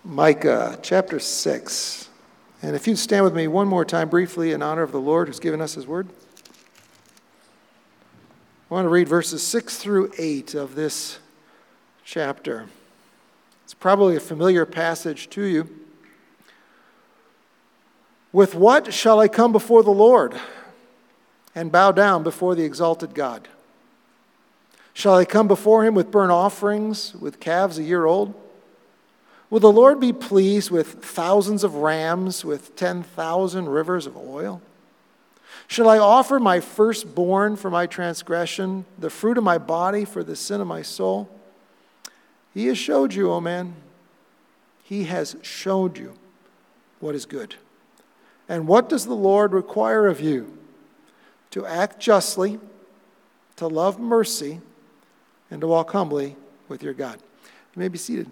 Micah chapter 6. And if you'd stand with me one more time briefly in honor of the Lord who's given us his word. I want to read verses 6 through 8 of this chapter. It's probably a familiar passage to you. With what shall I come before the Lord and bow down before the exalted God? Shall I come before him with burnt offerings, with calves a year old? Will the Lord be pleased with thousands of rams, with 10,000 rivers of oil? Shall I offer my firstborn for my transgression, the fruit of my body for the sin of my soul? He has showed you, O man. He has showed you what is good. And what does the Lord require of you? To act justly, to love mercy, and to walk humbly with your God. You may be seated.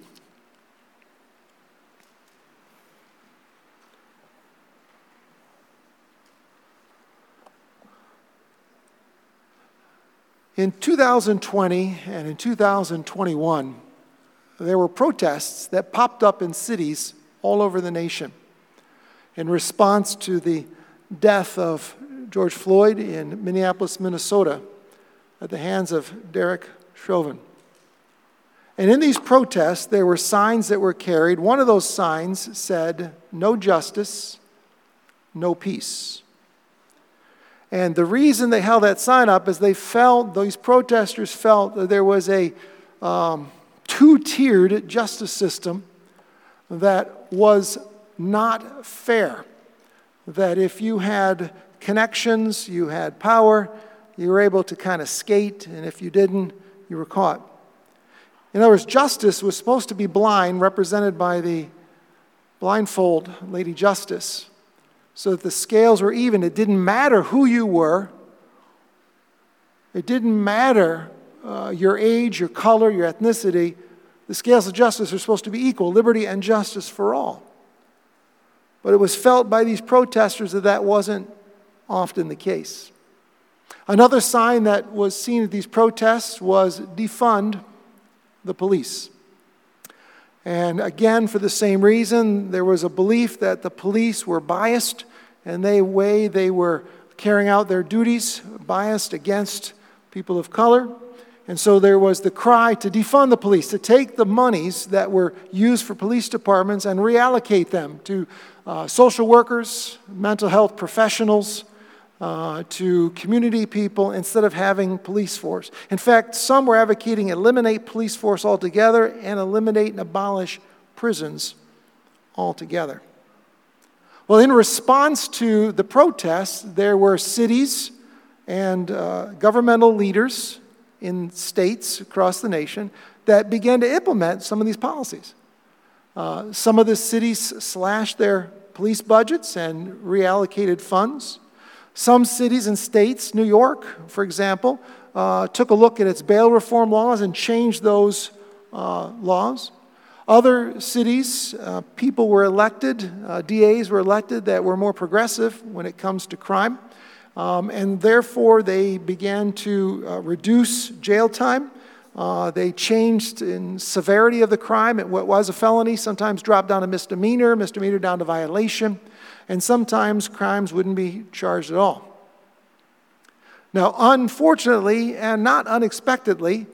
In 2020 and in 2021, there were protests that popped up in cities all over the nation in response to the death of George Floyd in Minneapolis, Minnesota, at the hands of Derek Chauvin. And in these protests, there were signs that were carried. One of those signs said, "No justice, no peace." And the reason they held that sign up is these protesters felt that there was a two-tiered justice system that was not fair. That if you had connections, you had power, you were able to kind of skate, and if you didn't, you were caught. In other words, justice was supposed to be blind, represented by the blindfold Lady Justice, so that the scales were even. It didn't matter who you were. It didn't matter your age, your color, your ethnicity. The scales of justice are supposed to be equal, liberty and justice for all. But it was felt by these protesters that that wasn't often the case. Another sign that was seen at these protests was defund the police. And again, for the same reason, there was a belief that the police were biased and the way they were carrying out their duties, biased against people of color. And so there was the cry to defund the police, to take the monies that were used for police departments and reallocate them to social workers, mental health professionals, to community people instead of having police force. In fact, some were advocating eliminate police force altogether and eliminate and abolish prisons altogether. Well, in response to the protests, there were cities and governmental leaders in states across the nation that began to implement some of these policies. Some of the cities slashed their police budgets and reallocated funds. Some cities and states, New York, for example, took a look at its bail reform laws and changed those laws. Other cities, people were elected, DAs were elected that were more progressive when it comes to crime. And therefore, they began to reduce jail time. They changed in severity of the crime. What was a felony sometimes dropped down to misdemeanor down to violation. And sometimes crimes wouldn't be charged at all. Now, unfortunately, and not unexpectedly,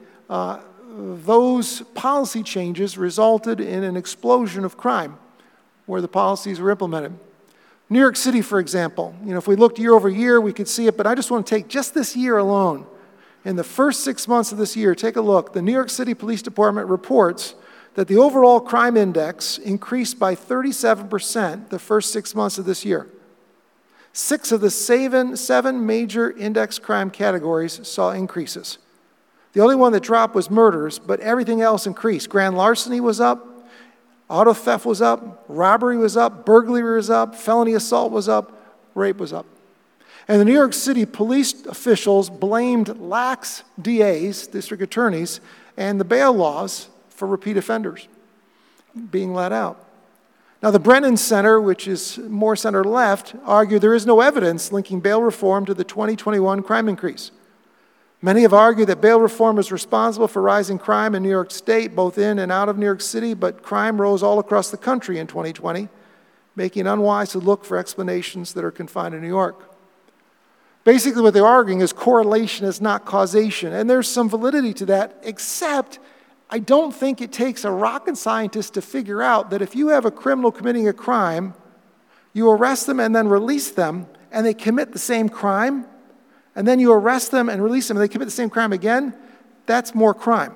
those policy changes resulted in an explosion of crime where the policies were implemented. New York City, for example, if we looked year over year, we could see it, but I just want to take just this year alone. In the first 6 months of this year, take a look. The New York City Police Department reports that the overall crime index increased by 37% the first 6 months of this year. 6 of the seven major index crime categories saw increases. The only one that dropped was murders, but everything else increased. Grand larceny was up, auto theft was up, robbery was up, burglary was up, felony assault was up, rape was up. And the New York City police officials blamed lax DAs, district attorneys, and the bail laws for repeat offenders being let out. Now, the Brennan Center, which is more center-left, argued there is no evidence linking bail reform to the 2021 crime increase. Many have argued that bail reform is responsible for rising crime in New York State, both in and out of New York City, but crime rose all across the country in 2020, making it unwise to look for explanations that are confined to New York. Basically, what they're arguing is correlation is not causation, and there's some validity to that, except I don't think it takes a rocket scientist to figure out that if you have a criminal committing a crime, you arrest them and then release them, and they commit the same crime, and then you arrest them and release them, and they commit the same crime again, that's more crime.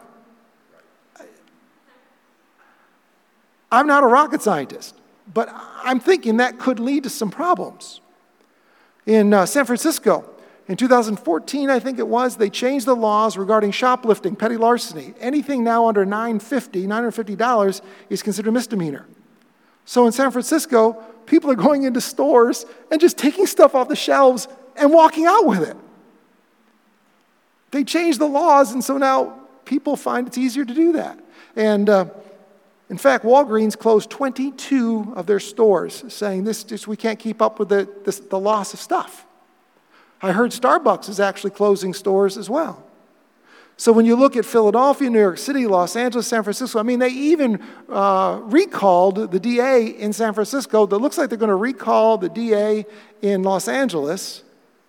I'm not a rocket scientist, but I'm thinking that could lead to some problems. In San Francisco, in 2014, I think it was, they changed the laws regarding shoplifting, petty larceny. Anything now under $950 is considered a misdemeanor. So in San Francisco, people are going into stores and just taking stuff off the shelves and walking out with it. They changed the laws, and so now people find it's easier to do that. And in fact, Walgreens closed 22 of their stores, saying we can't keep up with the loss of stuff. I heard Starbucks is actually closing stores as well. So when you look at Philadelphia, New York City, Los Angeles, San Francisco, I mean, they even recalled the DA in San Francisco. It looks like they're going to recall the DA in Los Angeles.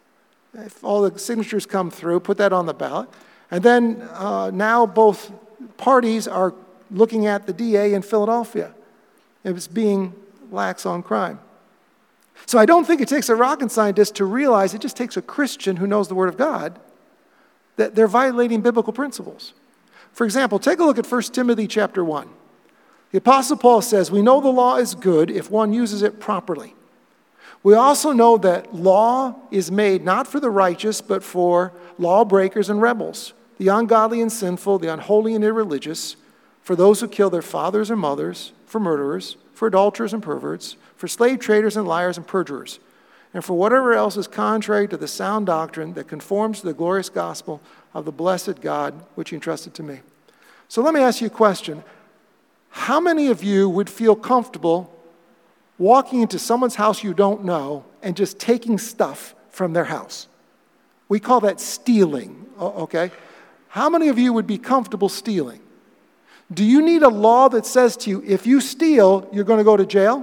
If all the signatures come through, put that on the ballot. And then now both parties are looking at the DA in Philadelphia as being lax on crime. So I don't think it takes a rocket scientist to realize, it just takes a Christian who knows the Word of God, that they're violating biblical principles. For example, take a look at 1 Timothy chapter 1. The Apostle Paul says, we know the law is good if one uses it properly. We also know that law is made not for the righteous, but for lawbreakers and rebels, the ungodly and sinful, the unholy and irreligious, for those who kill their fathers or mothers, for murderers, for adulterers and perverts, for slave traders and liars and perjurers, and for whatever else is contrary to the sound doctrine that conforms to the glorious gospel of the blessed God, which he entrusted to me. So let me ask you a question. How many of you would feel comfortable walking into someone's house you don't know and just taking stuff from their house? We call that stealing, okay? How many of you would be comfortable stealing? Do you need a law that says to you, if you steal, you're going to go to jail?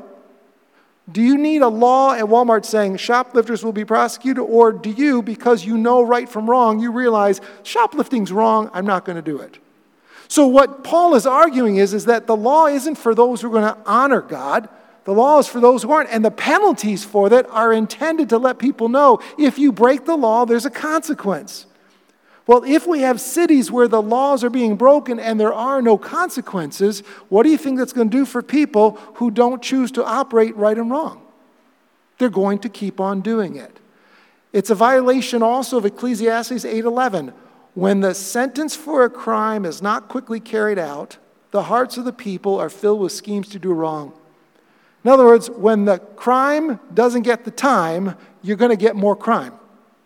Do you need a law at Walmart saying shoplifters will be prosecuted? Or do you, because you know right from wrong, you realize shoplifting's wrong, I'm not going to do it? So what Paul is arguing is that the law isn't for those who are going to honor God. The law is for those who aren't. And the penalties for that are intended to let people know, if you break the law, there's a consequence. Well, if we have cities where the laws are being broken and there are no consequences, what do you think that's going to do for people who don't choose to operate right and wrong? They're going to keep on doing it. It's a violation also of Ecclesiastes 8:11. When the sentence for a crime is not quickly carried out, the hearts of the people are filled with schemes to do wrong. In other words, when the crime doesn't get the time, you're going to get more crime.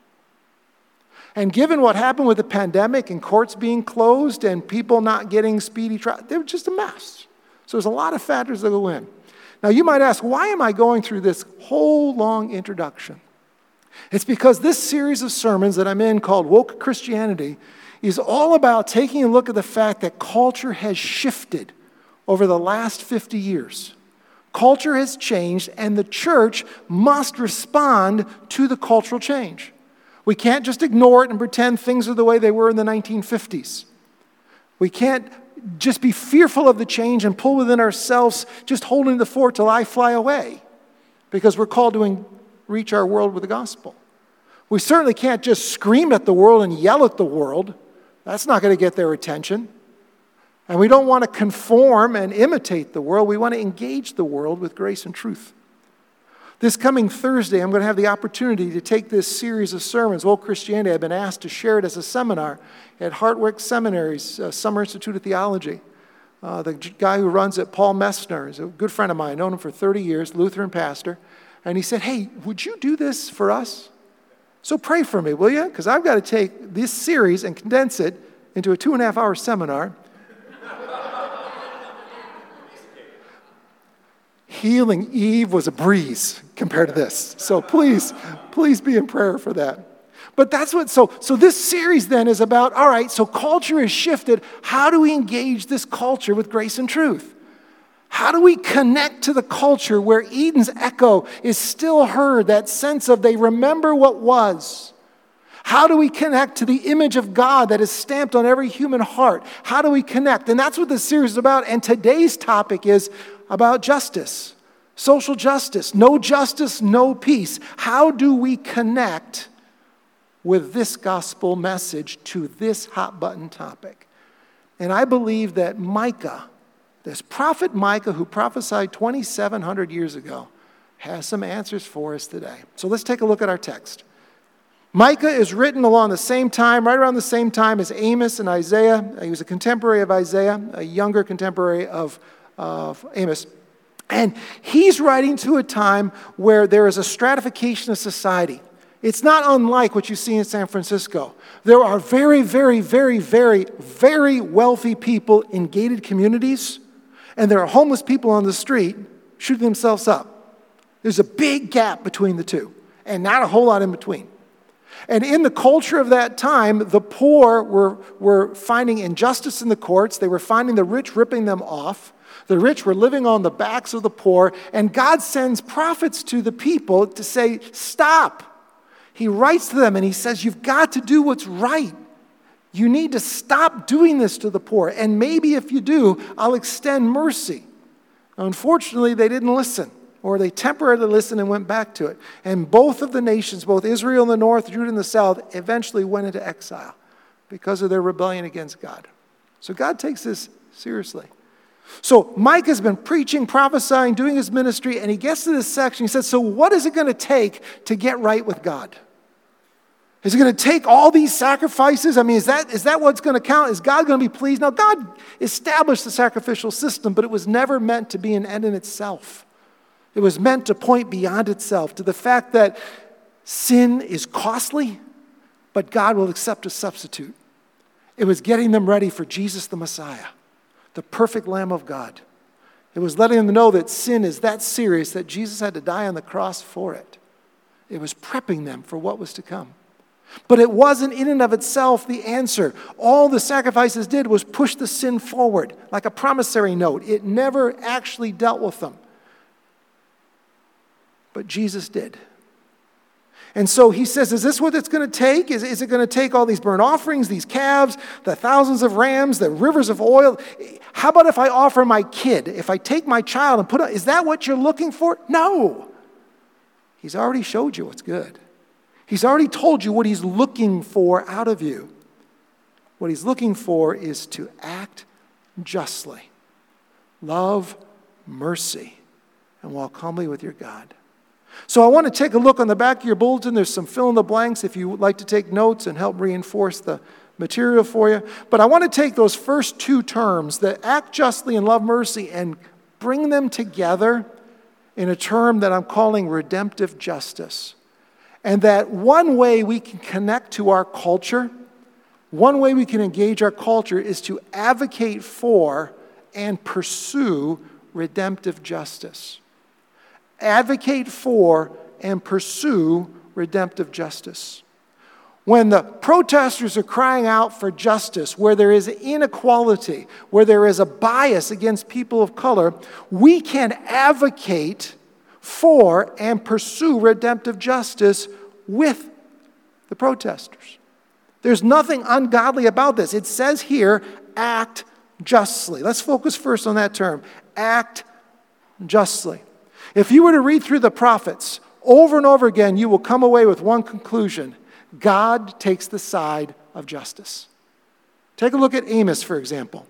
And given what happened with the pandemic and courts being closed and people not getting speedy trial, they were just a mess. So there's a lot of factors that go in. Now you might ask, why am I going through this whole long introduction? It's because this series of sermons that I'm in called Woke Christianity is all about taking a look at the fact that culture has shifted over the last 50 years. Culture has changed and the church must respond to the cultural change. We can't just ignore it and pretend things are the way they were in the 1950s. We can't just be fearful of the change and pull within ourselves, just holding the fort till I fly away, because we're called to reach our world with the gospel. We certainly can't just scream at the world and yell at the world. That's not going to get their attention. And we don't want to conform and imitate the world. We want to engage the world with grace and truth. This coming Thursday, I'm going to have the opportunity to take this series of sermons, Woke Christianity. I've been asked to share it as a seminar at Hartwick Seminary's Summer Institute of Theology. The guy who runs it, Paul Messner, is a good friend of mine. I've known him for 30 years, Lutheran pastor. And he said, hey, would you do this for us? So pray for me, will you? Because I've got to take this series and condense it into a 2.5-hour seminar. Healing Eve was a breeze compared to this. So please be in prayer for that. But that's what, so this series then is about, all right, so culture has shifted. How do we engage this culture with grace and truth? How do we connect to the culture where Eden's echo is still heard, that sense of they remember what was? How do we connect to the image of God that is stamped on every human heart? How do we connect? And that's what this series is about. And today's topic is about justice, social justice. No justice, no peace. How do we connect with this gospel message to this hot button topic? And I believe that Micah, this prophet Micah who prophesied 2,700 years ago, has some answers for us today. So let's take a look at our text. Micah is written along the same time, right around the same time as Amos and Isaiah. He was a contemporary of Isaiah, a younger contemporary of Amos. And he's writing to a time where there is a stratification of society. It's not unlike what you see in San Francisco. There are very, very, very, very, very wealthy people in gated communities, and there are homeless people on the street shooting themselves up. There's a big gap between the two, and not a whole lot in between. And in the culture of that time, the poor were finding injustice in the courts. They were finding the rich ripping them off. The rich were living on the backs of the poor. And God sends prophets to the people to say, stop. He writes to them and he says, you've got to do what's right. You need to stop doing this to the poor. And maybe if you do, I'll extend mercy. Unfortunately, they didn't listen. Or they temporarily listened and went back to it. And both of the nations, both Israel in the north, Judah in the south, eventually went into exile because of their rebellion against God. So God takes this seriously. So Mike has been preaching, prophesying, doing his ministry, and he gets to this section. He says, so what is it going to take to get right with God? Is it going to take all these sacrifices? I mean, is that what's going to count? Is God going to be pleased? Now, God established the sacrificial system, but it was never meant to be an end in itself. It was meant to point beyond itself to the fact that sin is costly, but God will accept a substitute. It was getting them ready for Jesus the Messiah, the perfect Lamb of God. It was letting them know that sin is that serious that Jesus had to die on the cross for it. It was prepping them for what was to come. But it wasn't in and of itself the answer. All the sacrifices did was push the sin forward like a promissory note. It never actually dealt with them. But Jesus did. And so he says, is this what it's going to take? Is it going to take all these burnt offerings, these calves, the thousands of rams, the rivers of oil? How about if I offer my kid? If I take my child and put it, is that what you're looking for? No. He's already showed you what's good. He's already told you what he's looking for out of you. What he's looking for is to act justly, love mercy, and walk humbly with your God. So I want to take a look on the back of your bulletin. There's some fill in the blanks if you would like to take notes and help reinforce the material for you. But I want to take those first two terms, that act justly and love mercy, and bring them together in a term that I'm calling redemptive justice. And that one way we can connect to our culture, one way we can engage our culture is to advocate for and pursue redemptive justice. Advocate for and pursue redemptive justice. When the protesters are crying out for justice, where there is inequality, where there is a bias against people of color, we can advocate for and pursue redemptive justice with the protesters. There's nothing ungodly about this. It says here, act justly. Let's focus first on that term, act justly. If you were to read through the prophets over and over again, you will come away with one conclusion. God takes the side of justice. Take a look at Amos, for example.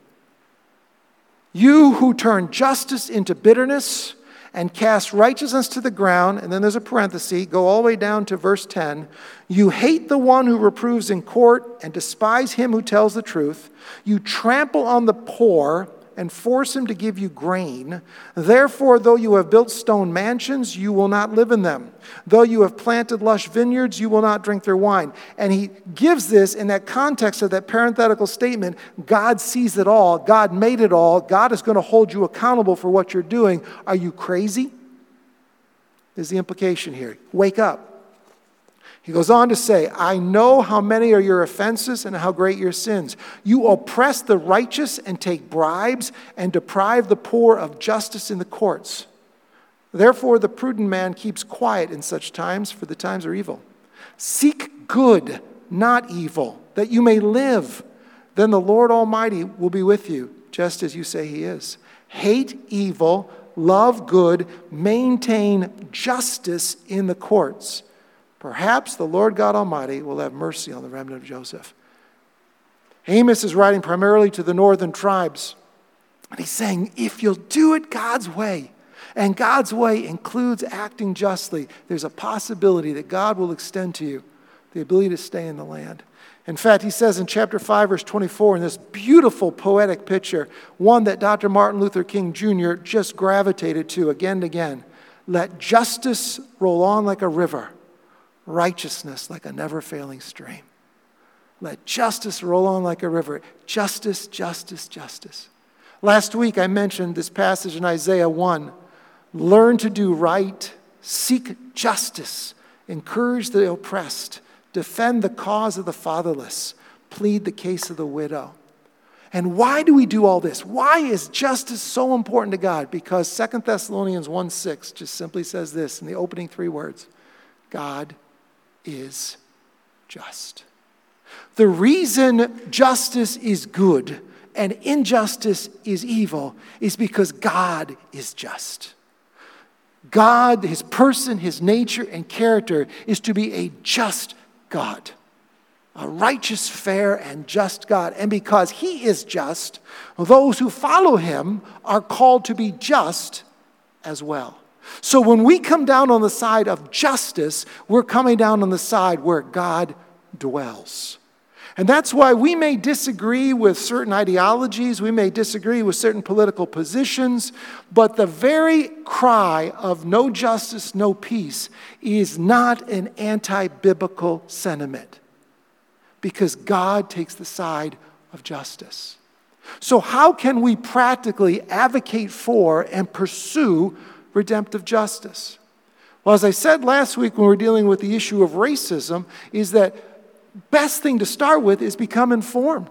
You who turn justice into bitterness and cast righteousness to the ground, and then there's a parenthesis, go all the way down to verse 10. You hate the one who reproves in court and despise him who tells the truth. You trample on the poor and force him to give you grain. Therefore, though you have built stone mansions, you will not live in them. Though you have planted lush vineyards, you will not drink their wine. And he gives this in that context of that parenthetical statement, God sees it all, God made it all, God is going to hold you accountable for what you're doing. Are you crazy? Is the implication here. Wake up. He goes on to say, I know how many are your offenses and how great your sins. You oppress the righteous and take bribes and deprive the poor of justice in the courts. Therefore, the prudent man keeps quiet in such times, for the times are evil. Seek good, not evil, that you may live. Then the Lord Almighty will be with you, just as you say he is. Hate evil, love good, maintain justice in the courts. Perhaps the Lord God Almighty will have mercy on the remnant of Joseph. Amos is writing primarily to the northern tribes. And he's saying, if you'll do it God's way, and God's way includes acting justly, there's a possibility that God will extend to you the ability to stay in the land. In fact, he says in chapter 5, verse 24, in this beautiful poetic picture, one that Dr. Martin Luther King Jr. just gravitated to again and again, let justice roll on like a river, righteousness like a never-failing stream. Let justice roll on like a river. Justice, justice, justice. Last week I mentioned this passage in Isaiah 1. Learn to do right, seek justice, encourage the oppressed, defend the cause of the fatherless, plead the case of the widow. And why do we do all this? Why is justice so important to God? Because 2 Thessalonians 1:6 just simply says this in the opening 3 words. God is just. The reason justice is good and injustice is evil is because God is just. God, his person, his nature, and character is to be a just God. A righteous, fair, and just God. And because he is just, those who follow him are called to be just as well. So when we come down on the side of justice, we're coming down on the side where God dwells. And that's why we may disagree with certain ideologies, we may disagree with certain political positions, but the very cry of no justice, no peace is not an anti-biblical sentiment, because God takes the side of justice. So how can we practically advocate for and pursue redemptive justice? Well, as I said last week when we were dealing with the issue of racism, is that best thing to start with is become informed.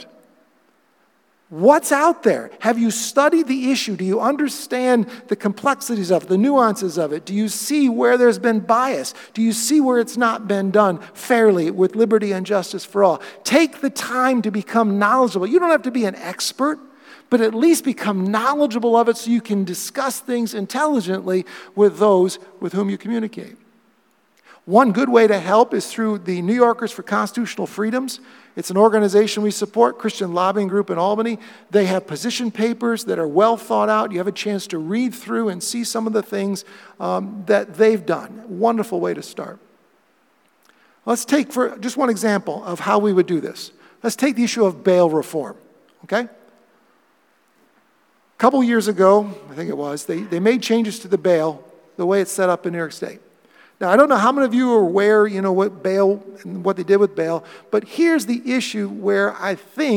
What's out there? Have you studied the issue? Do you understand the complexities of it, the nuances of it? Do you see where there's been bias? Do you see where it's not been done fairly with liberty and justice for all? Take the time to become knowledgeable. You don't have to be an expert, but at least become knowledgeable of it so you can discuss things intelligently with those with whom you communicate. One good way to help is through the New Yorkers for Constitutional Freedoms. It's an organization we support, Christian lobbying group in Albany. They have position papers that are well thought out. You have a chance to read through and see some of the things that they've done. Wonderful way to start. Let's take for just one example of how we would do this. Let's take the issue of bail reform, okay? A couple years ago, I think it was, they made changes to the bail, the way it's set up in New York State. Now, I don't know how many of you are aware, what bail and what they did with bail, but here's the issue where I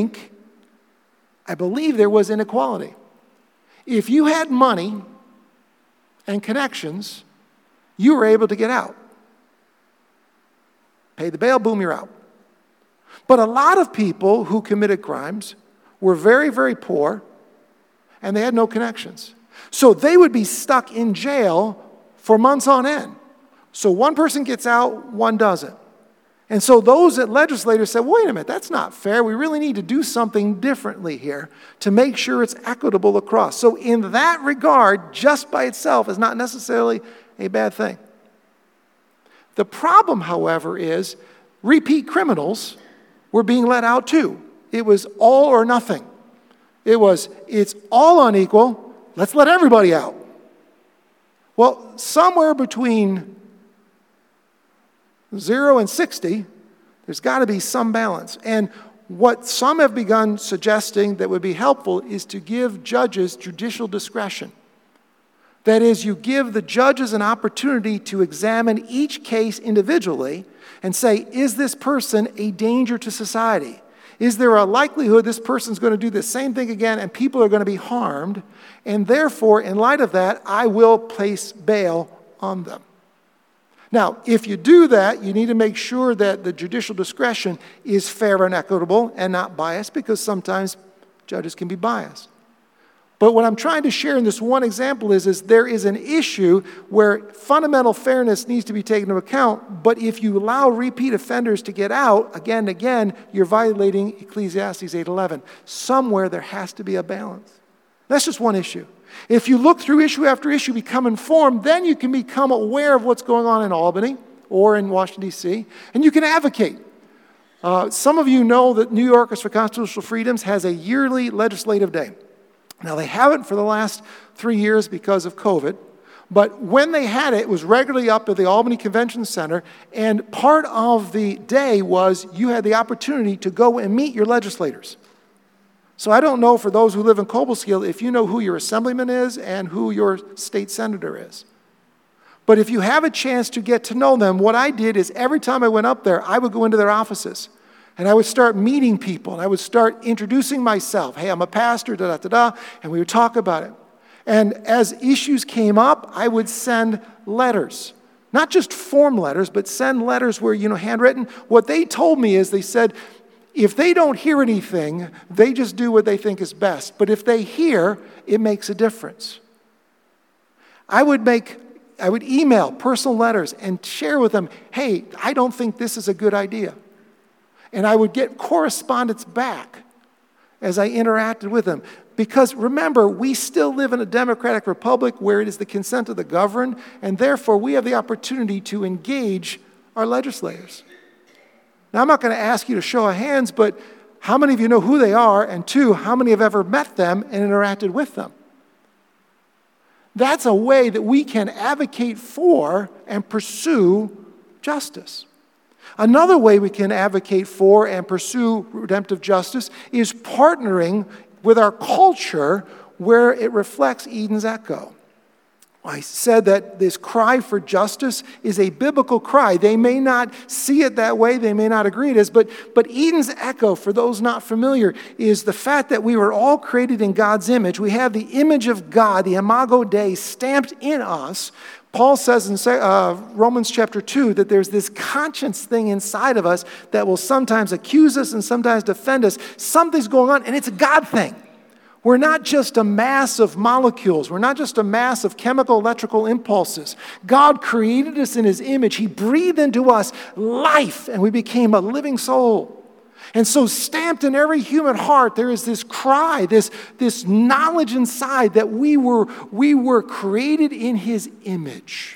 believe there was inequality. If you had money and connections, you were able to get out. Pay the bail, boom, you're out. But a lot of people who committed crimes were very, very poor, and they had no connections. So they would be stuck in jail for months on end. So one person gets out, one doesn't. And so those legislators said, wait a minute, that's not fair. We really need to do something differently here to make sure it's equitable across. So in that regard, just by itself is not necessarily a bad thing. The problem, however, is repeat criminals were being let out too. It was all or nothing. It's all unequal, let's let everybody out. Well, somewhere between 0 and 60, there's got to be some balance. And what some have begun suggesting that would be helpful is to give judges judicial discretion. That is, you give the judges an opportunity to examine each case individually and say, is this person a danger to society? Is there a likelihood this person's going to do the same thing again and people are going to be harmed? And therefore, in light of that, I will place bail on them. Now, if you do that, you need to make sure that the judicial discretion is fair and equitable and not biased, because sometimes judges can be biased. But what I'm trying to share in this one example is there is an issue where fundamental fairness needs to be taken into account, but if you allow repeat offenders to get out again and again, you're violating Ecclesiastes 8:11. Somewhere there has to be a balance. That's just one issue. If you look through issue after issue, become informed, then you can become aware of what's going on in Albany or in Washington, D.C., and you can advocate. Some of you know that New Yorkers for Constitutional Freedoms has a yearly legislative day. Now, they haven't for the last 3 years because of COVID, but when they had it, it was regularly up at the Albany Convention Center, and part of the day was you had the opportunity to go and meet your legislators. So I don't know, for those who live in Cobleskill, if you know who your assemblyman is and who your state senator is. But if you have a chance to get to know them, what I did is every time I went up there, I would go into their offices. And I would start meeting people, and I would start introducing myself. Hey, I'm a pastor, da-da-da-da, and we would talk about it. And as issues came up, I would send letters. Not just form letters, but send letters where, handwritten. What they told me is they said, if they don't hear anything, they just do what they think is best. But if they hear, it makes a difference. I would email personal letters and share with them, hey, I don't think this is a good idea. And I would get correspondence back as I interacted with them. Because remember, we still live in a democratic republic where it is the consent of the governed, and therefore we have the opportunity to engage our legislators. Now, I'm not going to ask you to show of hands, but how many of you know who they are? And two, how many have ever met them and interacted with them? That's a way that we can advocate for and pursue justice. Another way we can advocate for and pursue redemptive justice is partnering with our culture where it reflects Eden's echo. I said that this cry for justice is a biblical cry. They may not see it that way, they may not agree it is, but Eden's echo, for those not familiar, is the fact that we were all created in God's image. We have the image of God, the imago Dei, stamped in us. Paul says in Romans chapter 2 that there's this conscience thing inside of us that will sometimes accuse us and sometimes defend us. Something's going on, and it's a God thing. We're not just a mass of molecules. We're not just a mass of chemical, electrical impulses. God created us in His image. He breathed into us life, and we became a living soul. And so stamped in every human heart, there is this cry, this knowledge inside that we were created in His image,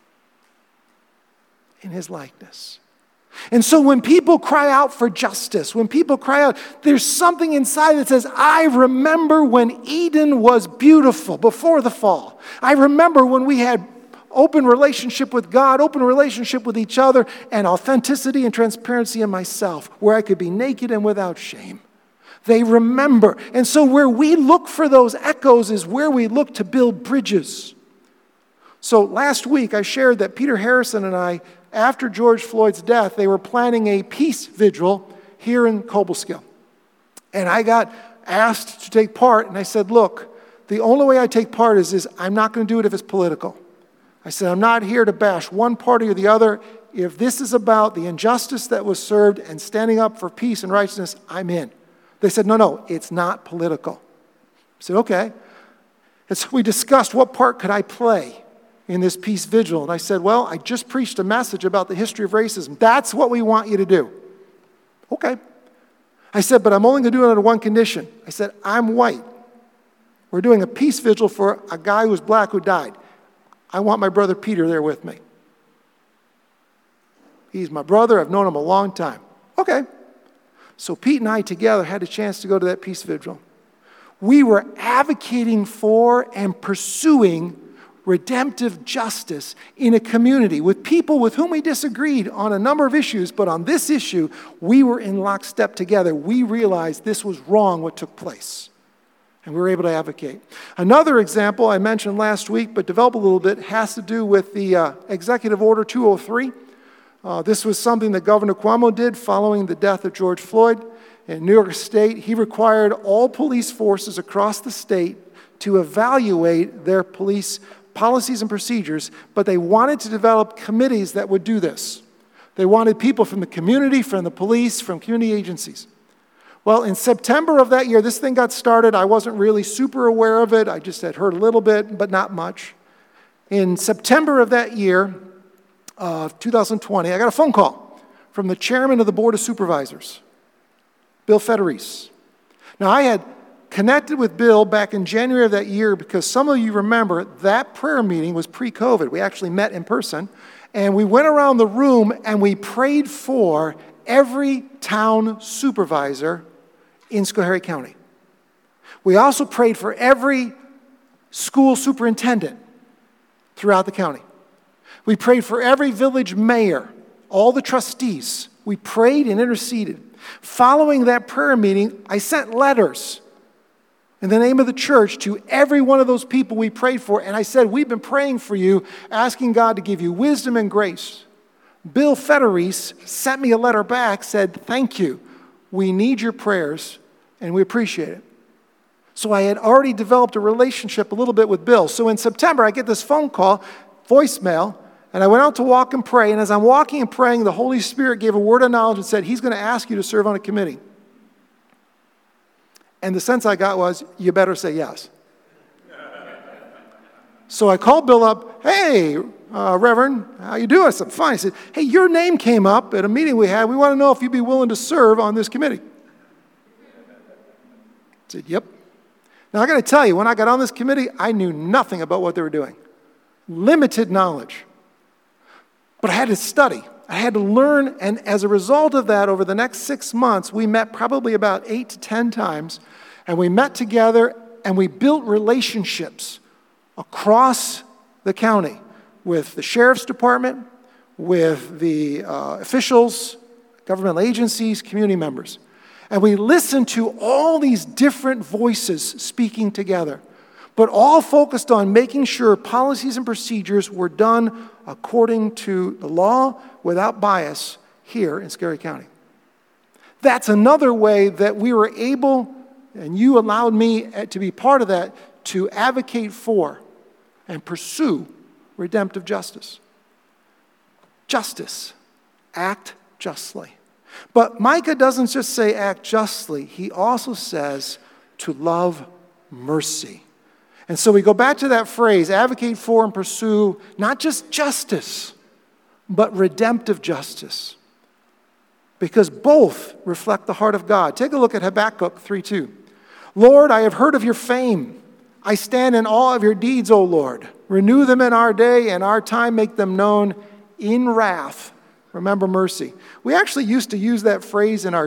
in His likeness. And so when people cry out for justice, when people cry out, there's something inside that says, I remember when Eden was beautiful before the fall. I remember when we had open relationship with God, open relationship with each other, and authenticity and transparency in myself, where I could be naked and without shame. They remember. And so where we look for those echoes is where we look to build bridges. So last week I shared that Peter Harrison and I, after George Floyd's death, they were planning a peace vigil here in Cobleskill. And I got asked to take part, and I said, look, the only way I take part is I'm not going to do it if it's political. I said, I'm not here to bash one party or the other. If this is about the injustice that was served and standing up for peace and righteousness, I'm in. They said, no, it's not political. I said, okay. And so we discussed what part could I play in this peace vigil. And I said, well, I just preached a message about the history of racism. That's what we want you to do. Okay. I said, but I'm only going to do it under one condition. I said, I'm white. We're doing a peace vigil for a guy who was black who died. I want my brother Peter there with me. He's my brother. I've known him a long time. Okay. So Pete and I together had a chance to go to that peace vigil. We were advocating for and pursuing redemptive justice in a community with people with whom we disagreed on a number of issues, but on this issue, we were in lockstep together. We realized this was wrong what took place, and we were able to advocate. Another example I mentioned last week, but developed a little bit, has to do with the Executive Order 203. This was something that Governor Cuomo did following the death of George Floyd in New York State. He required all police forces across the state to evaluate their police policies and procedures, but they wanted to develop committees that would do this. They wanted people from the community, from the police, from community agencies. Well, in September of that year, this thing got started. I wasn't really super aware of it. I just had heard a little bit, but not much. In September of that year, 2020, I got a phone call from the chairman of the Board of Supervisors, Bill Federese. Now, I had connected with Bill back in January of that year because some of you remember that prayer meeting was pre-COVID. We actually met in person, and we went around the room and we prayed for every town supervisor in Schoharie County. We also prayed for every school superintendent throughout the county. We prayed for every village mayor, all the trustees. We prayed and interceded. Following that prayer meeting, I sent letters in the name of the church to every one of those people we prayed for, and I said, we've been praying for you, asking God to give you wisdom and grace. Bill Federese sent me a letter back, said, thank you. We need your prayers, and we appreciate it. So I had already developed a relationship a little bit with Bill. So in September, I get this phone call, voicemail, and I went out to walk and pray, and as I'm walking and praying, the Holy Spirit gave a word of knowledge and said, he's going to ask you to serve on a committee. And the sense I got was, you better say yes. So I called Bill up, hey, Reverend, how you doing? I said, fine. He said, hey, your name came up at a meeting we had. We want to know if you'd be willing to serve on this committee. I said, yep. Now, I got to tell you, when I got on this committee, I knew nothing about what they were doing. Limited knowledge. But I had to study. I had to learn, and as a result of that, over the next 6 months, we met probably about 8 to 10 times, and we met together, and we built relationships across the county with the sheriff's department, with the officials, governmental agencies, community members. And we listened to all these different voices speaking together, but all focused on making sure policies and procedures were done according to the law without bias here in Schoharie County. That's another way that we were able, and you allowed me to be part of that, to advocate for and pursue redemptive justice. Justice. Act justly. But Micah doesn't just say act justly. He also says to love mercy. And so we go back to that phrase, advocate for and pursue not just justice, but redemptive justice. Because both reflect the heart of God. Take a look at Habakkuk 3:2. Lord, I have heard of your fame. I stand in awe of your deeds, O Lord. Renew them in our day and our time, make them known in wrath. Remember mercy. We actually used to use that phrase in our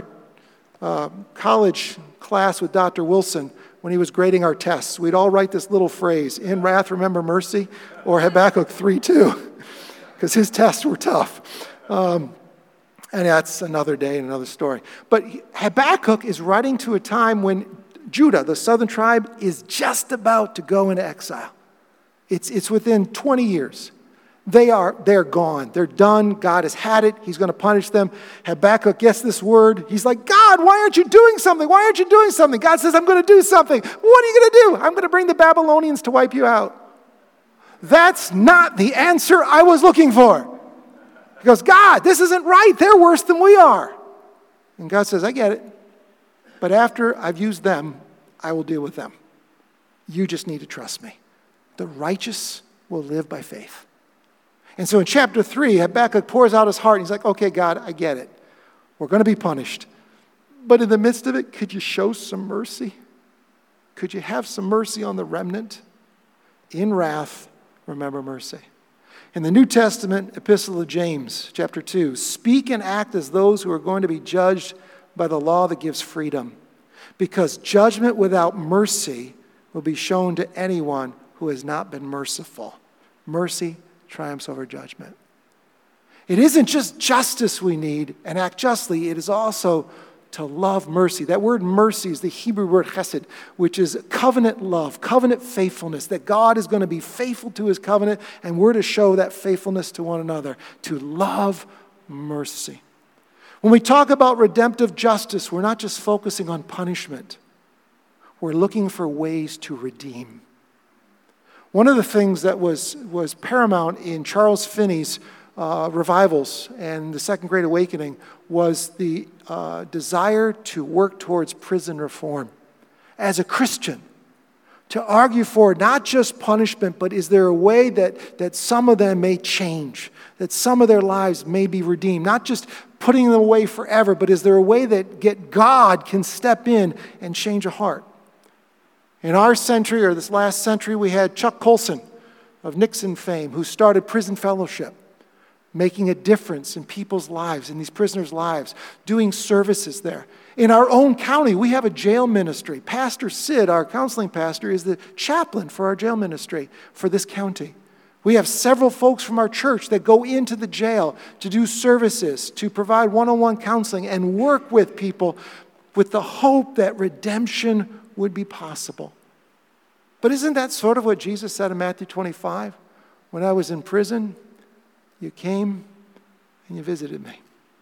college class with Dr. Wilson when he was grading our tests. We'd all write this little phrase, in wrath, remember mercy, or Habakkuk 3:2, because his tests were tough. And that's another day and another story. But Habakkuk is writing to a time when Judah, the southern tribe, is just about to go into exile. It's within 20 years. They're gone. They're done. God has had it. He's going to punish them. Habakkuk gets this word. He's like, God, why aren't you doing something? Why aren't you doing something? God says, I'm going to do something. What are you going to do? I'm going to bring the Babylonians to wipe you out. That's not the answer I was looking for. He goes, God, this isn't right. They're worse than we are. And God says, I get it. But after I've used them, I will deal with them. You just need to trust me. The righteous will live by faith. And so in chapter 3, Habakkuk pours out his heart. And he's like, okay, God, I get it. We're going to be punished. But in the midst of it, could you show some mercy? Could you have some mercy on the remnant? In wrath, remember mercy. In the New Testament, Epistle of James, chapter 2, speak and act as those who are going to be judged by the law that gives freedom. Because judgment without mercy will be shown to anyone who has not been merciful. Mercy triumphs over judgment. It isn't just justice we need and act justly, it is also to love mercy. That word mercy is the Hebrew word chesed, which is covenant love, covenant faithfulness, that God is going to be faithful to his covenant, and we're to show that faithfulness to one another, to love mercy. When we talk about redemptive justice, we're not just focusing on punishment. We're looking for ways to redeem. One of the things that was paramount in Charles Finney's revivals and the Second Great Awakening was the desire to work towards prison reform. As a Christian, to argue for not just punishment, but is there a way that some of them may change, that some of their lives may be redeemed, not just putting them away forever, but is there a way that God can step in and change a heart? In our century, or this last century, we had Chuck Colson of Nixon fame, who started Prison Fellowship, making a difference in people's lives, in these prisoners' lives, doing services there. In our own county, we have a jail ministry. Pastor Sid, our counseling pastor, is the chaplain for our jail ministry for this county. We have several folks from our church that go into the jail to do services, to provide one-on-one counseling and work with people with the hope that redemption would be possible. But isn't that sort of what Jesus said in Matthew 25? When I was in prison, you came and you visited me.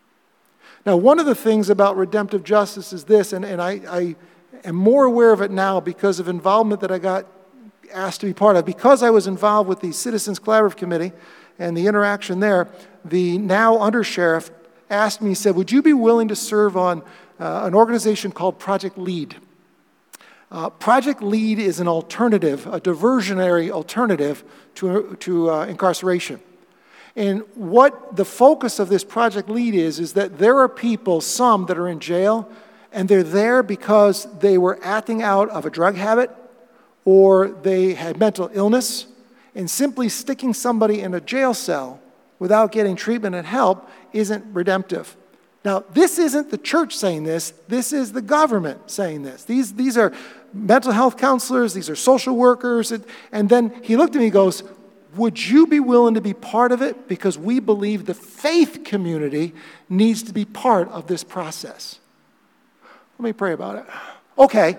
Now, one of the things about redemptive justice is this, and I am more aware of it now because of involvement that I got asked to be part of. Because I was involved with the Citizens Collaborative Committee and the interaction there, the now undersheriff asked me, he said, would you be willing to serve on an organization called Project LEAD? Project LEAD is an alternative, a diversionary alternative to incarceration. And what the focus of this Project LEAD is that there are people, some that are in jail, and they're there because they were acting out of a drug habit or they had mental illness, and simply sticking somebody in a jail cell without getting treatment and help isn't redemptive. Now, this isn't the church saying this. This is the government saying this. These are mental health counselors. These are social workers. And then he looked at me and goes, would you be willing to be part of it? Because we believe the faith community needs to be part of this process. Let me pray about it. Okay.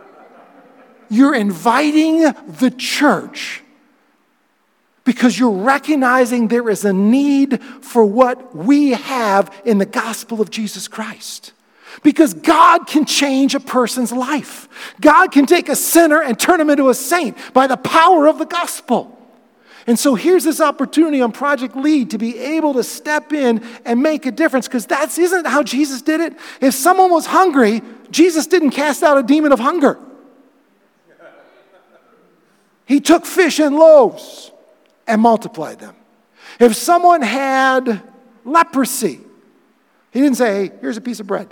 You're inviting the church because you're recognizing there is a need for what we have in the gospel of Jesus Christ. Because God can change a person's life. God can take a sinner and turn him into a saint by the power of the gospel. And so here's this opportunity on Project LEAD to be able to step in and make a difference, because that isn't how Jesus did it. If someone was hungry, Jesus didn't cast out a demon of hunger. He took fish and loaves and multiplied them. If someone had leprosy, he didn't say, hey, here's a piece of bread.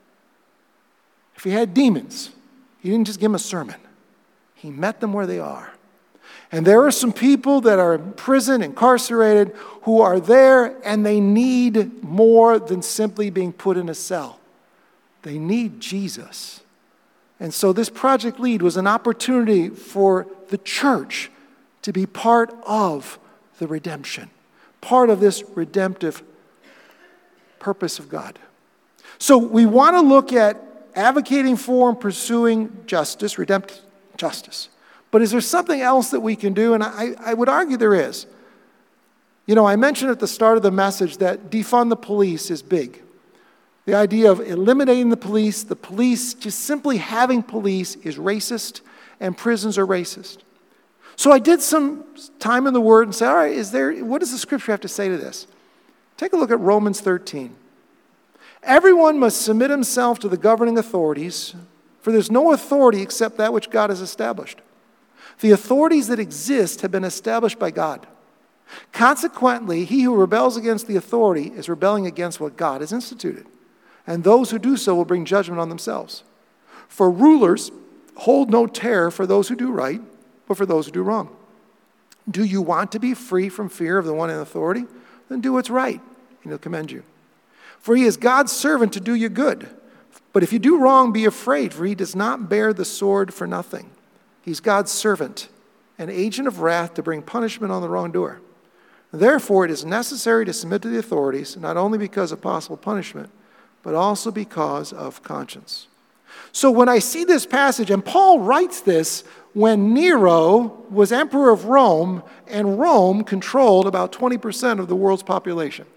If he had demons, he didn't just give them a sermon. He met them where they are. And there are some people that are in prison, incarcerated, who are there and they need more than simply being put in a cell. They need Jesus. And so this Project LEAD was an opportunity for the church to be part of the redemption, part of this redemptive purpose of God. So we want to look at advocating for and pursuing justice, redemptive justice. But is there something else that we can do? And I would argue there is. You know, I mentioned at the start of the message that defund the police is big. The idea of eliminating the police, just simply having police is racist, and prisons are racist. So I did some time in the Word and said, all right, what does the Scripture have to say to this? Take a look at Romans 13. Everyone must submit himself to the governing authorities, for there's no authority except that which God has established. The authorities that exist have been established by God. Consequently, he who rebels against the authority is rebelling against what God has instituted. And those who do so will bring judgment on themselves. For rulers hold no terror for those who do right, but for those who do wrong. Do you want to be free from fear of the one in authority? Then do what's right, and he'll commend you. For he is God's servant to do you good. But if you do wrong, be afraid, for he does not bear the sword for nothing. He's God's servant, an agent of wrath to bring punishment on the wrongdoer. Therefore, it is necessary to submit to the authorities, not only because of possible punishment, but also because of conscience. So when I see this passage, and Paul writes this when Nero was emperor of Rome, and Rome controlled about 20% of the world's population.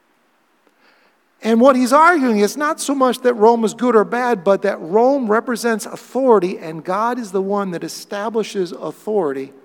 And what he's arguing is not so much that Rome is good or bad, but that Rome represents authority, and God is the one that establishes authority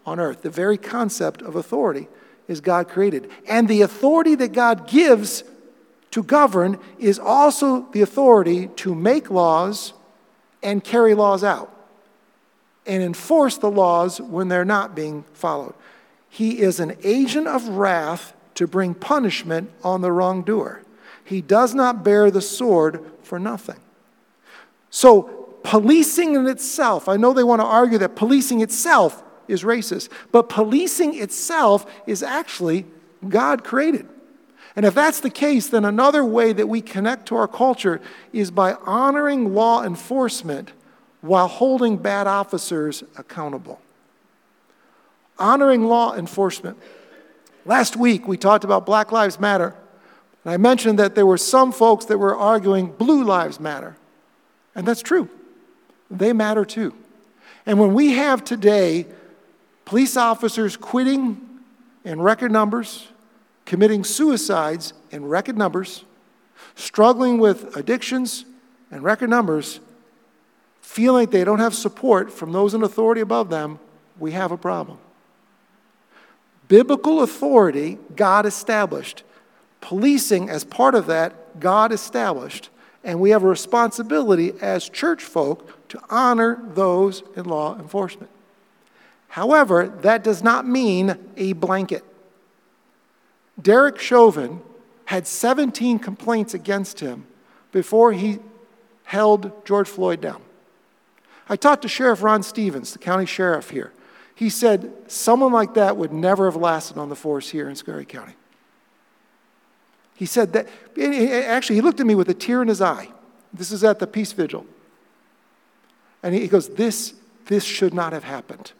on earth. The very concept of authority is God created. And the authority that God gives to govern is also the authority to make laws and carry laws out and enforce the laws when they're not being followed. He is an agent of wrath to bring punishment on the wrongdoer. He does not bear the sword for nothing. So policing in itself, I know they want to argue that policing itself is racist, but policing itself is actually God created. And if that's the case, then another way that we connect to our culture is by honoring law enforcement while holding bad officers accountable. Honoring law enforcement. Last week, we talked about Black Lives Matter. And I mentioned that there were some folks that were arguing Blue Lives Matter. And that's true. They matter too. And when we have today police officers quitting in record numbers, committing suicides in record numbers, struggling with addictions in record numbers, feeling like they don't have support from those in authority above them, we have a problem. Biblical authority, God established. Policing, as part of that, God established. And we have a responsibility as church folk to honor those in law enforcement. However, that does not mean a blanket. Derek Chauvin had 17 complaints against him before he held George Floyd down. I talked to Sheriff Ron Stevens, the county sheriff here. He said someone like that would never have lasted on the force here in Scurry County. He said that, actually, he looked at me with a tear in his eye. This is at the Peace Vigil. And he goes, this should not have happened.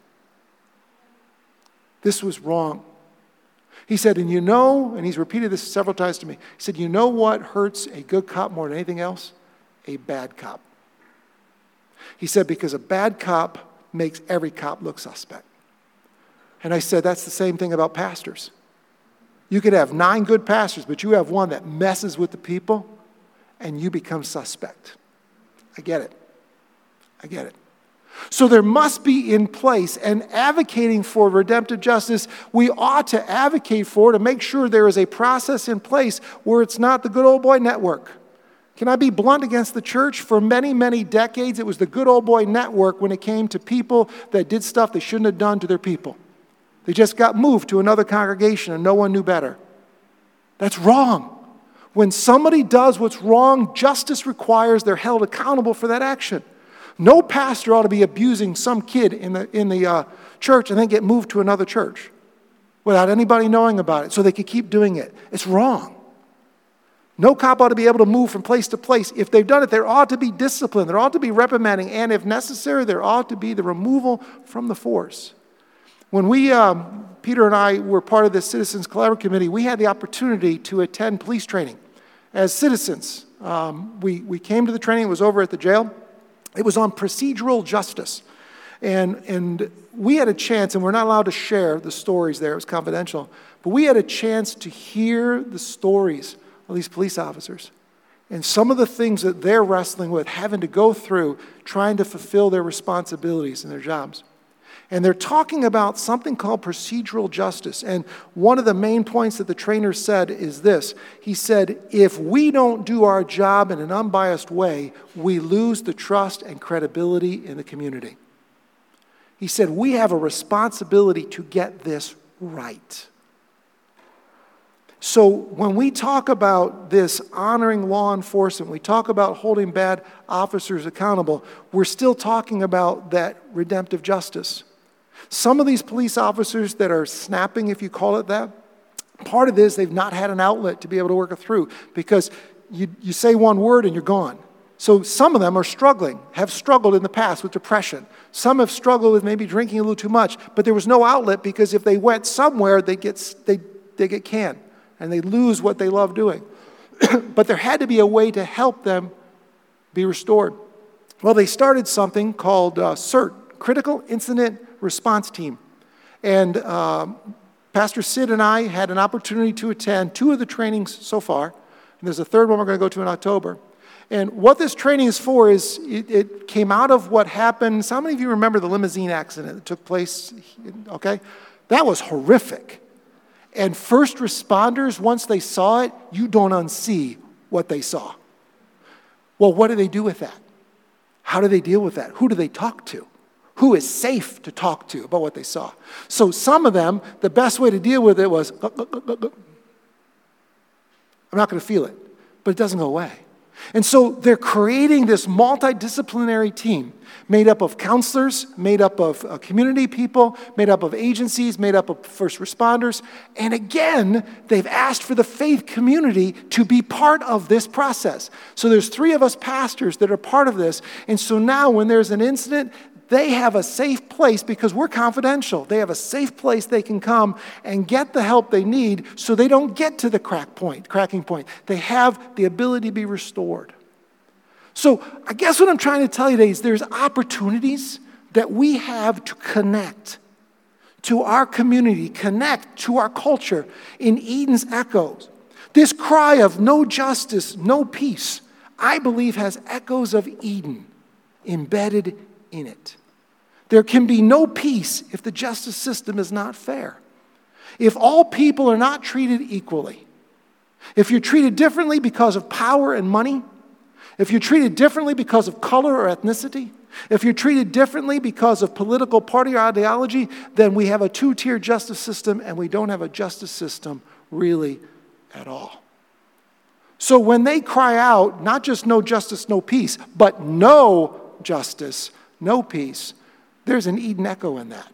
This was wrong. He said, and you know, and he's repeated this several times to me, he said, you know what hurts a good cop more than anything else? A bad cop. He said, because a bad cop makes every cop look suspect. And I said, that's the same thing about pastors. You could have 9 good pastors, but you have one that messes with the people, and you become suspect. I get it. I get it. So there must be in place, and advocating for redemptive justice, we ought to advocate for to make sure there is a process in place where it's not the good old boy network. Can I be blunt against the church? For many, many decades, it was the good old boy network when it came to people that did stuff they shouldn't have done to their people. They just got moved to another congregation and no one knew better. That's wrong. When somebody does what's wrong, justice requires they're held accountable for that action. No pastor ought to be abusing some kid in the church and then get moved to another church without anybody knowing about it so they could keep doing it. It's wrong. No cop ought to be able to move from place to place. If they've done it, there ought to be discipline. There ought to be reprimanding. And if necessary, there ought to be the removal from the force. When Peter and I were part of the Citizens Collaborative Committee, we had the opportunity to attend police training. As citizens, we came to the training. It was over at the jail. It was on procedural justice. And we had a chance, and we're not allowed to share the stories there. It was confidential. But we had a chance to hear the stories of these police officers and some of the things that they're wrestling with, having to go through, trying to fulfill their responsibilities in their jobs. And they're talking about something called procedural justice. And one of the main points that the trainer said is this. He said, if we don't do our job in an unbiased way, we lose the trust and credibility in the community. He said, we have a responsibility to get this right. So when we talk about this honoring law enforcement, we talk about holding bad officers accountable, we're still talking about that redemptive justice. Some of these police officers that are snapping, if you call it that, part of it is they've not had an outlet to be able to work it through because you say one word and you're gone. So some of them are struggling, have struggled in the past with depression. Some have struggled with maybe drinking a little too much, but there was no outlet because if they went somewhere, they get canned and they lose what they love doing. But there had to be a way to help them be restored. Well, they started something called CIRT, Critical Incident Response Team. And Pastor Sid and I had an opportunity to attend 2 of the trainings so far. And there's a third one we're going to go to in October. And what this training is for is it came out of what happened. So how many of you remember the limousine accident that took place? Okay. That was horrific. And first responders, once they saw it, you don't unsee what they saw. Well, what do they do with that? How do they deal with that? Who do they talk to? Who is safe to talk to about what they saw? So some of them, the best way to deal with it was, I'm not going to feel it, but it doesn't go away. And so they're creating this multidisciplinary team made up of counselors, made up of community people, made up of agencies, made up of first responders. And again, they've asked for the faith community to be part of this process. So there's 3 of us pastors that are part of this. And so now when there's an incident, they have a safe place because we're confidential. They have a safe place they can come and get the help they need so they don't get to the cracking point. They have the ability to be restored. So I guess what I'm trying to tell you today is there's opportunities that we have to connect to our community, connect to our culture in Eden's echoes. This cry of no justice, no peace, I believe has echoes of Eden embedded in it. There can be no peace if the justice system is not fair. If all people are not treated equally. If you're treated differently because of power and money. If you're treated differently because of color or ethnicity. If you're treated differently because of political party or ideology, then we have a 2-tier justice system and we don't have a justice system really at all. So when they cry out, not just no justice, no peace, but no justice, no peace, there's an Eden echo in that.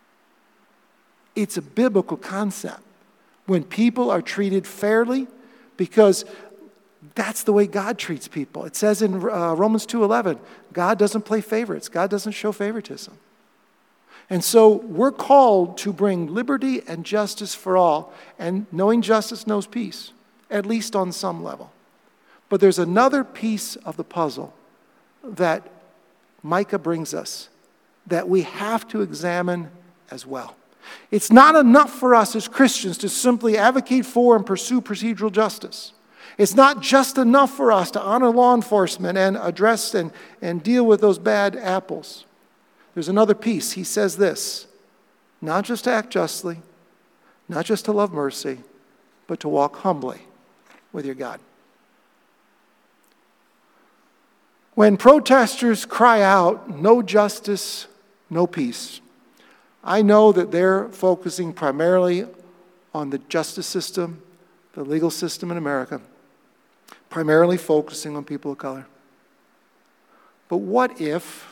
It's a biblical concept. When people are treated fairly, because that's the way God treats people. It says in Romans 2:11, God doesn't play favorites. God doesn't show favoritism. And so we're called to bring liberty and justice for all. And knowing justice knows peace, at least on some level. But there's another piece of the puzzle that Micah brings us that we have to examine as well. It's not enough for us as Christians to simply advocate for and pursue procedural justice. It's not just enough for us to honor law enforcement and address and deal with those bad apples. There's another piece. He says this, not just to act justly, not just to love mercy, but to walk humbly with your God. When protesters cry out, no justice, no peace, I know that they're focusing primarily on the justice system, the legal system in America, primarily focusing on people of color. But what if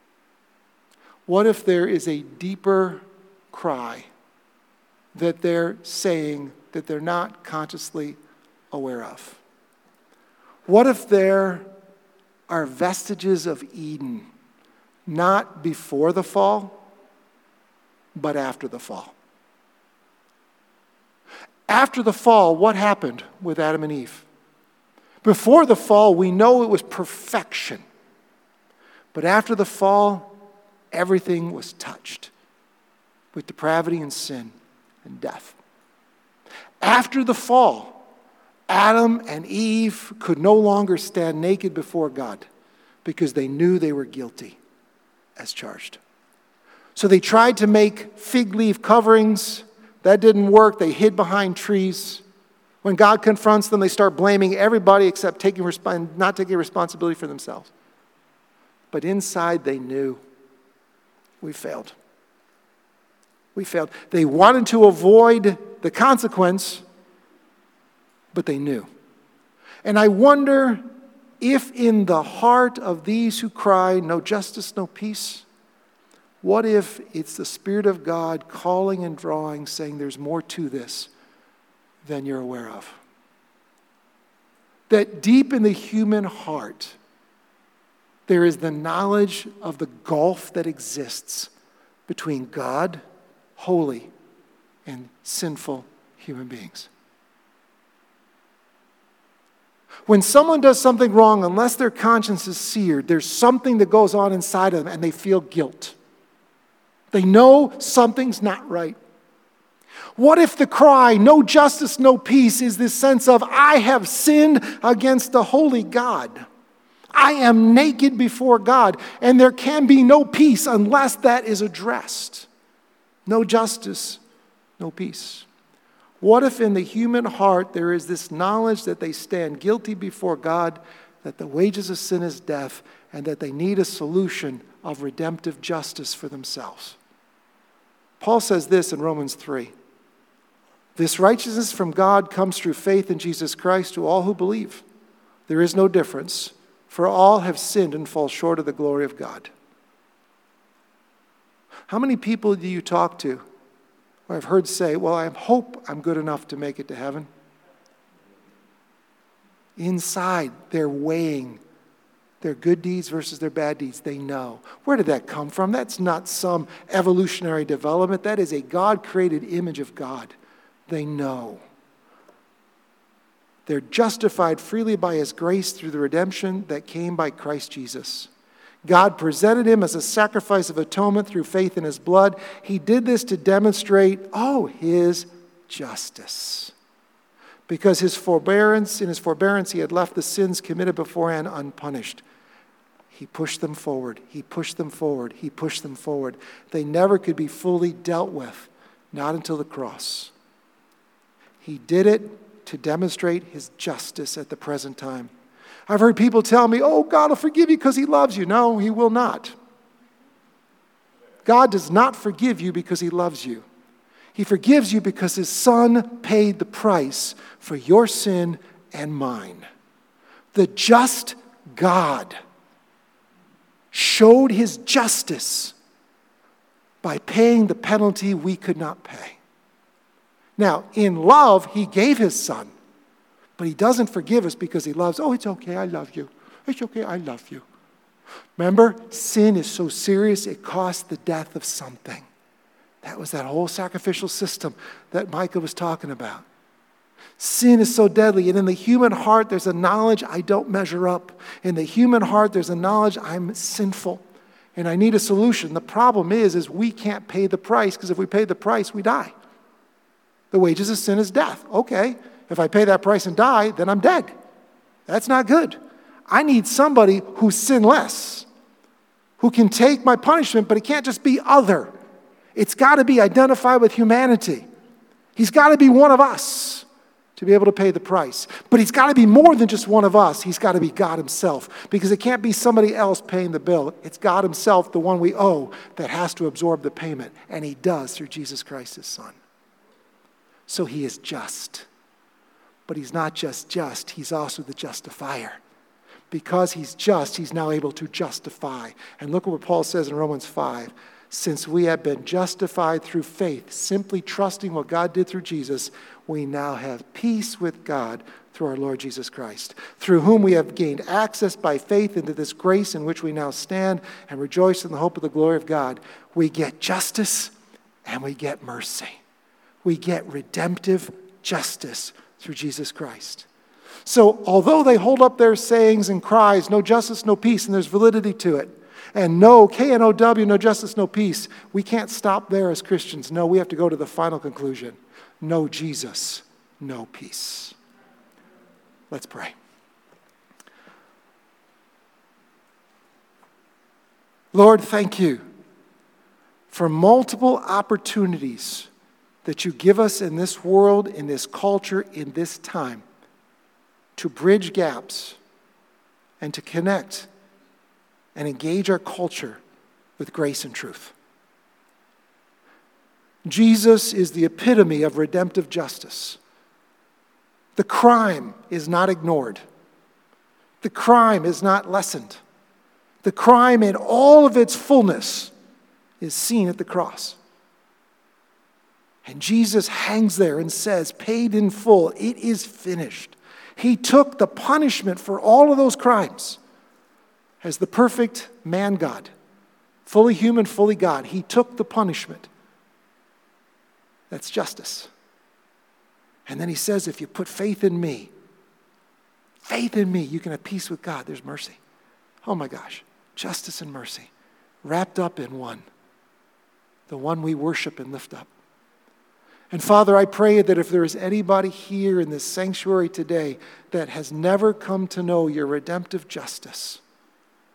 there is a deeper cry that they're saying that they're not consciously aware of? What if there are vestiges of Eden, not before the fall, but after the fall? After the fall, what happened with Adam and Eve? Before the fall, we know it was perfection. But after the fall, everything was touched with depravity and sin and death. After the fall, Adam and Eve could no longer stand naked before God because they knew they were guilty as charged. So they tried to make fig leaf coverings. That didn't work. They hid behind trees. When God confronts them, they start blaming everybody except not taking responsibility for themselves. But inside they knew, we failed. We failed. They wanted to avoid the consequence, but they knew. And I wonder if in the heart of these who cry, no justice, no peace, what if it's the Spirit of God calling and drawing, saying there's more to this than you're aware of? That deep in the human heart, there is the knowledge of the gulf that exists between God, holy, and sinful human beings. When someone does something wrong, unless their conscience is seared, there's something that goes on inside of them and they feel guilt. They know something's not right. What if the cry, no justice, no peace, is this sense of, I have sinned against the holy God? I am naked before God, and there can be no peace unless that is addressed. No justice, no peace. What if in the human heart there is this knowledge that they stand guilty before God, that the wages of sin is death, and that they need a solution of redemptive justice for themselves? Paul says this in Romans 3. This righteousness from God comes through faith in Jesus Christ to all who believe. There is no difference, for all have sinned and fall short of the glory of God. How many people do you talk to or I've heard say, well, I hope I'm good enough to make it to heaven? Inside, they're weighing their good deeds versus their bad deeds. They know. Where did that come from? That's not some evolutionary development. That is a God-created image of God. They know. They're justified freely by His grace through the redemption that came by Christ Jesus. God presented Him as a sacrifice of atonement through faith in His blood. He did this to demonstrate, His justice. Because in His forbearance, He had left the sins committed beforehand unpunished. He pushed them forward. He pushed them forward. He pushed them forward. They never could be fully dealt with, not until the cross. He did it to demonstrate His justice at the present time. I've heard people tell me, God will forgive you because He loves you. No, He will not. God does not forgive you because He loves you. He forgives you because His Son paid the price for your sin and mine. The just God showed His justice by paying the penalty we could not pay. Now, in love, He gave His Son. But He doesn't forgive us because He loves. It's okay, I love you. It's okay, I love you. Remember, sin is so serious, it costs the death of something. That was that whole sacrificial system that Micah was talking about. Sin is so deadly, and in the human heart, there's a knowledge I don't measure up. In the human heart, there's a knowledge I'm sinful, and I need a solution. The problem is we can't pay the price, because if we pay the price, we die. The wages of sin is death. Okay. If I pay that price and die, then I'm dead. That's not good. I need somebody who's sinless, who can take my punishment, but it can't just be other. It's got to be identified with humanity. He's got to be one of us to be able to pay the price. But He's got to be more than just one of us. He's got to be God Himself, because it can't be somebody else paying the bill. It's God Himself, the one we owe, that has to absorb the payment. And He does through Jesus Christ, His Son. So He is just. But He's not just, He's also the justifier. Because He's just, He's now able to justify. And look at what Paul says in Romans 5. Since we have been justified through faith, simply trusting what God did through Jesus, we now have peace with God through our Lord Jesus Christ, through whom we have gained access by faith into this grace in which we now stand and rejoice in the hope of the glory of God. We get justice and we get mercy. We get redemptive justice through Jesus Christ. So although they hold up their sayings and cries, no justice, no peace, and there's validity to it, and no, K-N-O-W, no justice, no peace, we can't stop there as Christians. No, we have to go to the final conclusion. No Jesus, no peace. Let's pray. Lord, thank you for multiple opportunities that you give us in this world, in this culture, in this time, to bridge gaps and to connect and engage our culture with grace and truth. Jesus is the epitome of redemptive justice. The crime is not ignored. The crime is not lessened. The crime in all of its fullness is seen at the cross. And Jesus hangs there and says, paid in full, it is finished. He took the punishment for all of those crimes as the perfect man-God, fully human, fully God. He took the punishment. That's justice. And then He says, if you put faith in me, you can have peace with God. There's mercy. Oh my gosh, justice and mercy wrapped up in one, the one we worship and lift up. And Father, I pray that if there is anybody here in this sanctuary today that has never come to know your redemptive justice,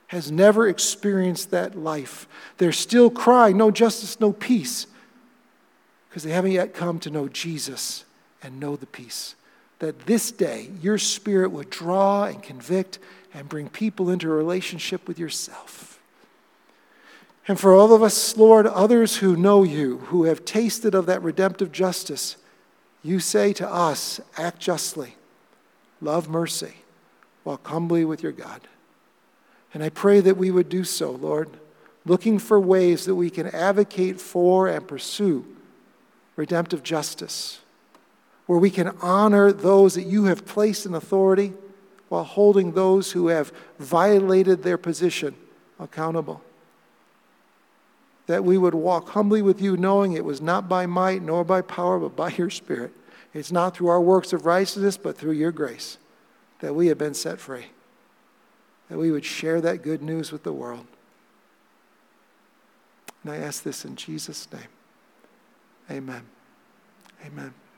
has never experienced that life. They're still crying, no justice, no peace, because they haven't yet come to know Jesus and know the peace. That this day, your Spirit would draw and convict and bring people into a relationship with yourself. And for all of us, Lord, others who know you, who have tasted of that redemptive justice, you say to us, act justly, love mercy, walk humbly with your God. And I pray that we would do so, Lord, looking for ways that we can advocate for and pursue redemptive justice, where we can honor those that you have placed in authority while holding those who have violated their position accountable. That we would walk humbly with you, knowing it was not by might nor by power, but by your Spirit. It's not through our works of righteousness, but through your grace that we have been set free. That we would share that good news with the world. And I ask this in Jesus' name. Amen. Amen.